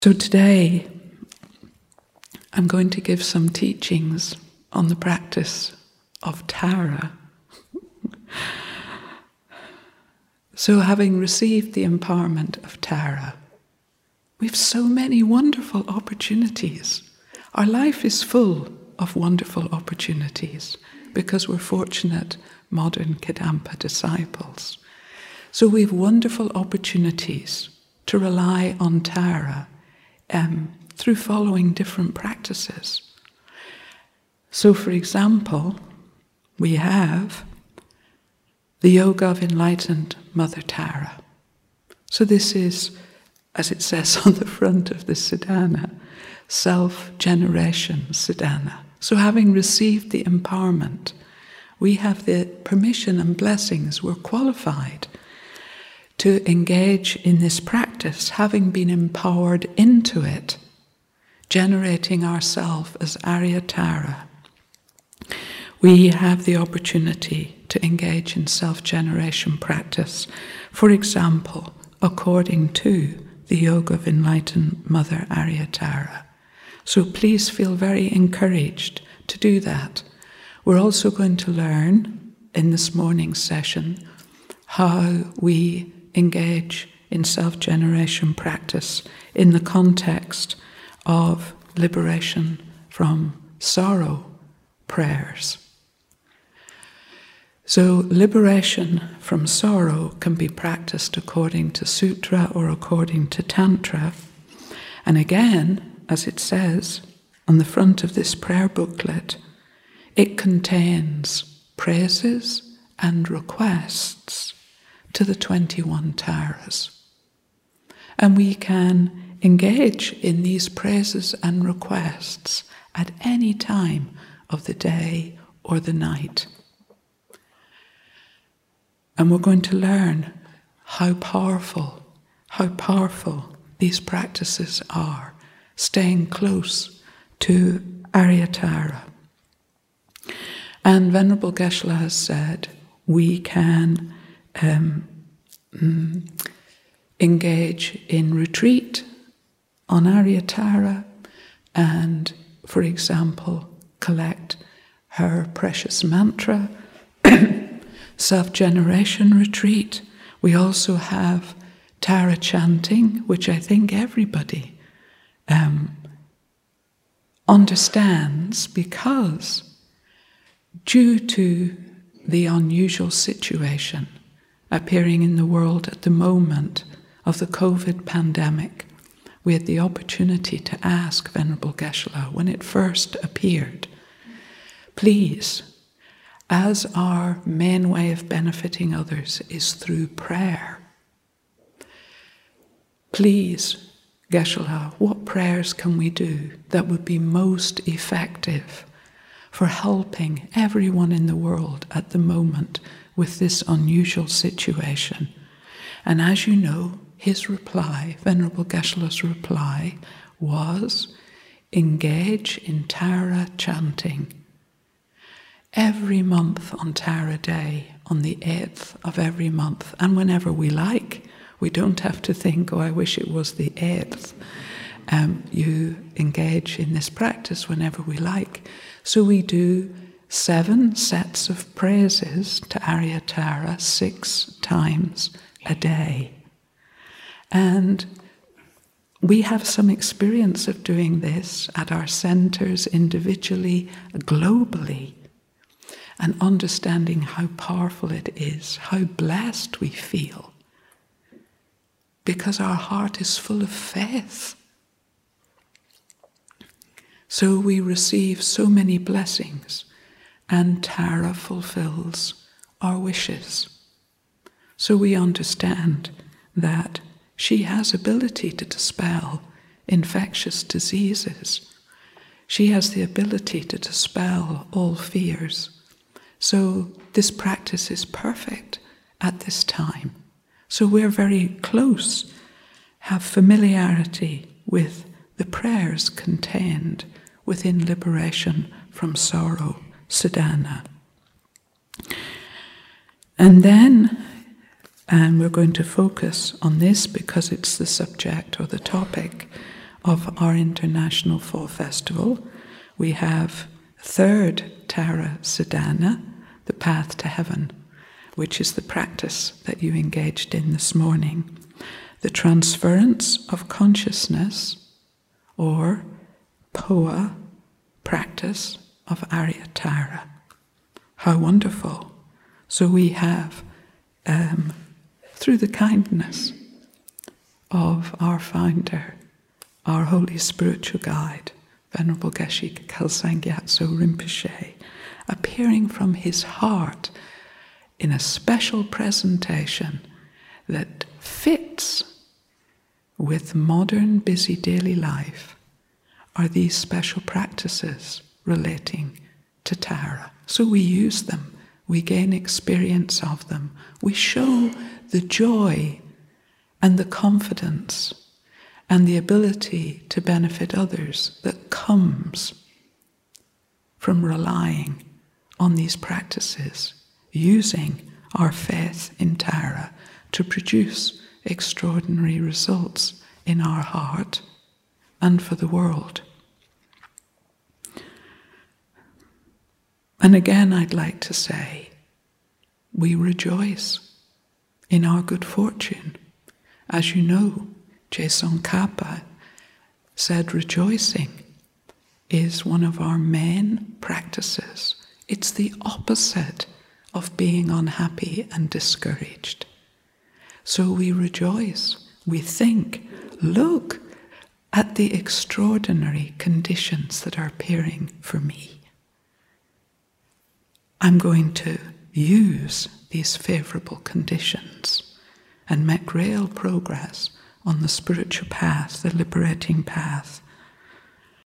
So today, I'm going to give some teachings on the practice of Tara. So having received the empowerment of Tara, we have so many wonderful opportunities. Our life is full of wonderful opportunities because we're fortunate modern Kadampa disciples. So we have wonderful opportunities to rely on Tara through following different practices. So for example, we have the Yoga of Enlightened Mother Tara. So this is, as it says on the front of the Siddhana, self-generation Siddhana. So having received the empowerment, we have the permission and blessings, we're qualified to engage in this practice, having been empowered into it, generating ourselves as Arya Tara. We have the opportunity to engage in self-generation practice, for example, according to the Yoga of Enlightened Mother Arya Tara. So please feel very encouraged to do that. We're also going to learn in this morning's session how we engage in self-generation practice in the context of liberation from sorrow prayers. So liberation from sorrow can be practiced according to Sutra or according to Tantra. And again, as it says on the front of this prayer booklet, it contains praises and requests to the 21 Taras. And we can engage in these praises and requests at any time of the day or the night. And we're going to learn how powerful these practices are, staying close to Arya Tara. And Venerable Geshe-la has said we can engage in retreat on Arya Tara and, for example, collect her precious mantra, self-generation retreat. We also have Tara chanting, which I think everybody understands, because due to the unusual situation appearing in the world at the moment of the COVID pandemic, we had the opportunity to ask Venerable Geshe-la when it first appeared, please, as our main way of benefiting others is through prayer, please, Geshe-la, what prayers can we do that would be most effective for helping everyone in the world at the moment with this unusual situation? And as you know, his reply, Venerable Geshe-la's reply, was engage in Tara chanting every month on Tara Day, on the 8th of every month, and whenever we like. We don't have to think, oh, I wish it was the 8th. You engage in this practice whenever we like. So we do 7 sets of praises to Arya Tara 6 times a day. And we have some experience of doing this at our centers individually, globally, and understanding how powerful it is, how blessed we feel, because our heart is full of faith. So we receive so many blessings, and Tara fulfills our wishes. So we understand that she has ability to dispel infectious diseases. She has the ability to dispel all fears. So this practice is perfect at this time. So we're very close, have familiarity with the prayers contained within liberation from sorrow, Siddhana. And then, and we're going to focus on this because it's the subject or the topic of our International Fall Festival, we have third Tara Siddhana, the path to heaven, which is the practice that you engaged in this morning. The transference of consciousness, or POA, practice of Aryatara. How wonderful. So we have, through the kindness of our founder, our holy spiritual guide, Venerable Geshe Kelsang Gyatso Rinpoche, appearing from his heart in a special presentation that fits with modern busy daily life, are these special practices relating to Tara. So we use them, we gain experience of them, we show the joy and the confidence and the ability to benefit others that comes from relying on these practices, using our faith in Tara to produce extraordinary results in our heart and for the world. And again, I'd like to say, we rejoice in our good fortune. As you know, Je Tsongkhapa said rejoicing is one of our main practices. It's the opposite of being unhappy and discouraged. So we rejoice, we think, look at the extraordinary conditions that are appearing for me. I'm going to use these favourable conditions and make real progress on the spiritual path, the liberating path,